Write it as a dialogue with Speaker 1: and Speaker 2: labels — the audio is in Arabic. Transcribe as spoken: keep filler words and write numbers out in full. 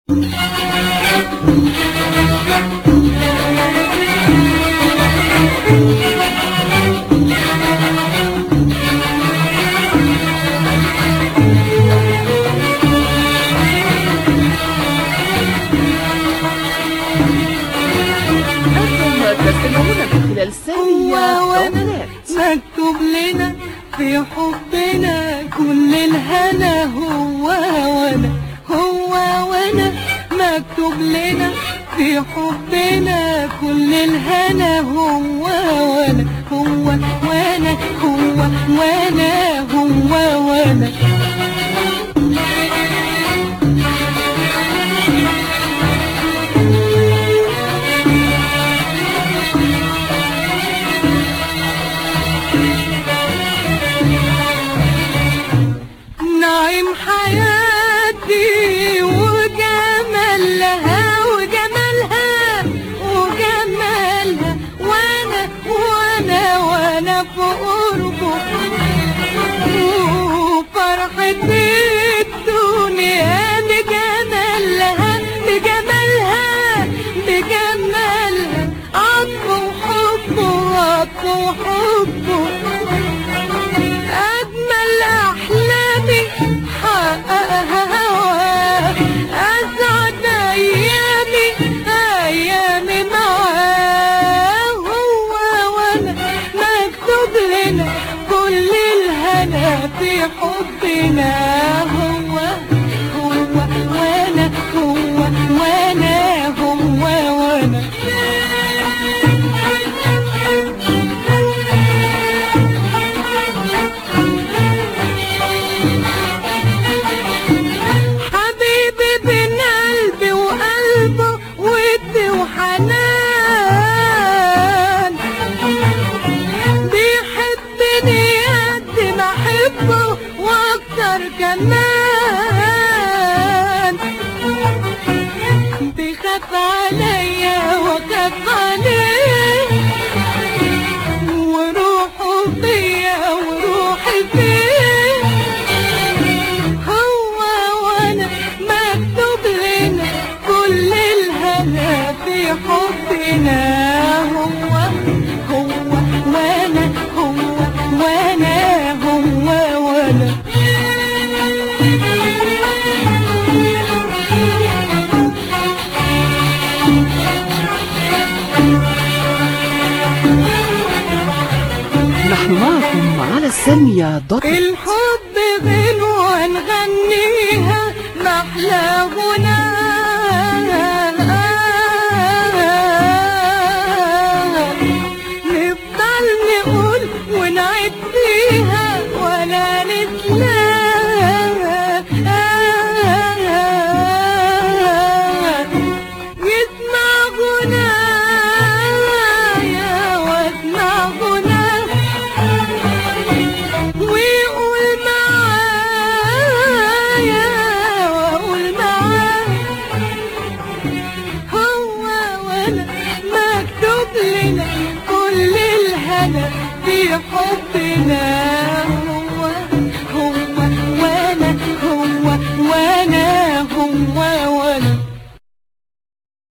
Speaker 1: خلال ثانية
Speaker 2: مكتوب لنا في حبنا كل الهنا هو وانا هو وانا مكتوب لنا في حبنا كل الهنا هو وانا هو وانا هو وانا هو وانا نعيم حياتي وجمالها وجمالها وجمالها وانا وانا وانا في قربه وفرحة الدنيا بجمالها بجمالها بجمالها عطف وحبه عطف وحبه أجمل أحلامي حققها هواه أسعد أيامي أيامي معاه هو وأنا مكتوب لنا كل الهنا في حبنا هو هو وأنا هو وأنا هو وأنا وحنان بيحبني قد ما احبه واكتر كمان بيخاف عليا واخاف عليه وروحه فيا وروحي فيه هو وانا مكتوب لنا كل الهنا في حبنا هو هو وانا هو وانا هو وانا
Speaker 1: نحن معكم على الثانية دوت
Speaker 2: الحب غنوة نغنيها محلى غنى نفضل نقول ونعيد فيها ولا نتلاها يسمع غنايا واسمع غنايا ويقول معايا واقول معاه هو وانا مكتوب لنا كل الهنا في حب